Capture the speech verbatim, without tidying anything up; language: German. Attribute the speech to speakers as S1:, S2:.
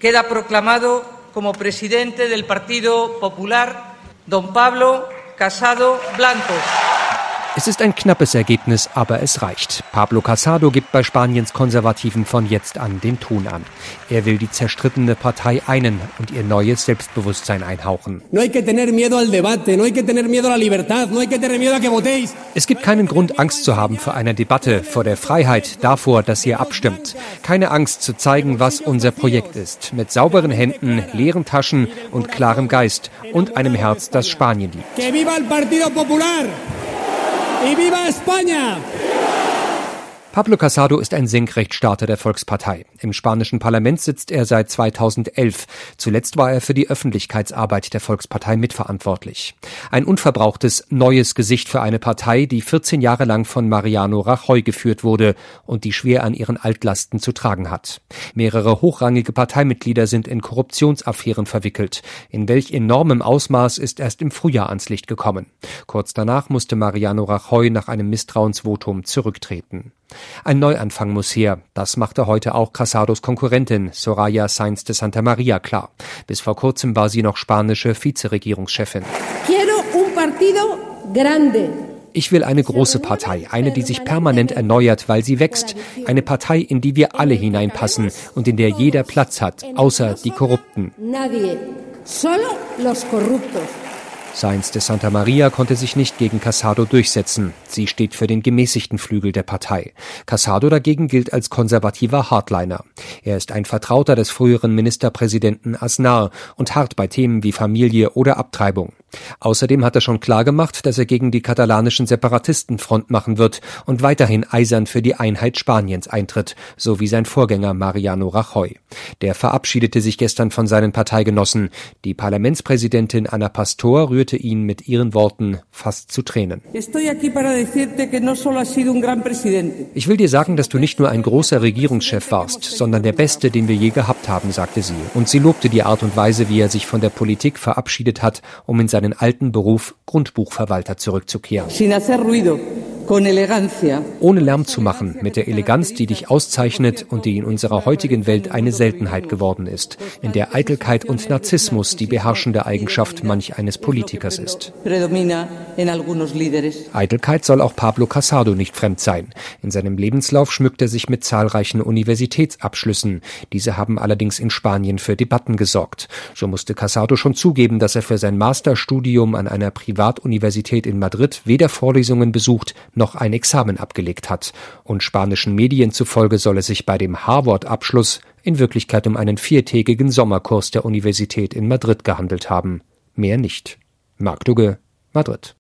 S1: Queda proclamado como presidente del Partido Popular Don Pablo Casado Blanco.
S2: Es ist ein knappes Ergebnis, aber es reicht. Pablo Casado gibt bei Spaniens Konservativen von jetzt an den Ton an. Er will die zerstrittene Partei einen und ihr neues Selbstbewusstsein einhauchen. Es gibt keinen Grund, Angst zu haben vor einer Debatte, vor der Freiheit, davor, dass ihr abstimmt. Keine Angst zu zeigen, was unser Projekt ist. Mit sauberen Händen, leeren Taschen und klarem Geist und einem Herz, das Spanien liebt.
S3: ¡Que viva el Partido Popular! ¡Y viva España!
S2: Pablo Casado ist ein Senkrechtstarter der Volkspartei. Im spanischen Parlament sitzt er seit zweitausendelf. Zuletzt war er für die Öffentlichkeitsarbeit der Volkspartei mitverantwortlich. Ein unverbrauchtes, neues Gesicht für eine Partei, die vierzehn Jahre lang von Mariano Rajoy geführt wurde und die schwer an ihren Altlasten zu tragen hat. Mehrere hochrangige Parteimitglieder sind in Korruptionsaffären verwickelt. In welch enormem Ausmaß ist erst im Frühjahr ans Licht gekommen. Kurz danach musste Mariano Rajoy nach einem Misstrauensvotum zurücktreten. Ein Neuanfang muss her. Das machte heute auch Casados Konkurrentin Soraya Sáenz de Santamaría klar. Bis vor kurzem war sie noch spanische Vizeregierungschefin.
S4: Quiero un partido grande.
S2: Ich will eine große Partei, eine, die sich permanent erneuert, weil sie wächst. Eine Partei, in die wir alle hineinpassen und in der jeder Platz hat, außer die Korrupten.
S4: Nadie, solo los corruptos.
S2: Sáenz de Santamaría konnte sich nicht gegen Casado durchsetzen. Sie steht für den gemäßigten Flügel der Partei. Casado dagegen gilt als konservativer Hardliner. Er ist ein Vertrauter des früheren Ministerpräsidenten Aznar und hart bei Themen wie Familie oder Abtreibung. Außerdem hat er schon klargemacht, dass er gegen die katalanischen Separatisten Front machen wird und weiterhin eisern für die Einheit Spaniens eintritt, so wie sein Vorgänger Mariano Rajoy. Der verabschiedete sich gestern von seinen Parteigenossen. Die Parlamentspräsidentin Ana Pastor rührte ihn mit ihren Worten fast zu Tränen.
S1: Ich
S2: will dir sagen, dass du nicht nur ein großer Regierungschef warst, sondern der Beste, den wir je gehabt haben, sagte sie. Und sie lobte die Art und Weise, wie er sich von der Politik verabschiedet hat, um in seinen alten Beruf Grundbuchverwalter zurückzukehren.
S1: Sin hacer ruido.
S2: Ohne Lärm zu machen, mit der Eleganz, die dich auszeichnet und die in unserer heutigen Welt eine Seltenheit geworden ist, in der Eitelkeit und Narzissmus die beherrschende Eigenschaft manch eines Politikers ist. Eitelkeit soll auch Pablo Casado nicht fremd sein. In seinem Lebenslauf schmückt er sich mit zahlreichen Universitätsabschlüssen. Diese haben allerdings in Spanien für Debatten gesorgt. So musste Casado schon zugeben, dass er für sein Masterstudium an einer Privatuniversität in Madrid weder Vorlesungen besucht, noch ein Examen abgelegt hat. Und spanischen Medien zufolge soll es sich bei dem Harvard-Abschluss in Wirklichkeit um einen viertägigen Sommerkurs der Universität in Madrid gehandelt haben. Mehr nicht. Marc Dugge, Madrid.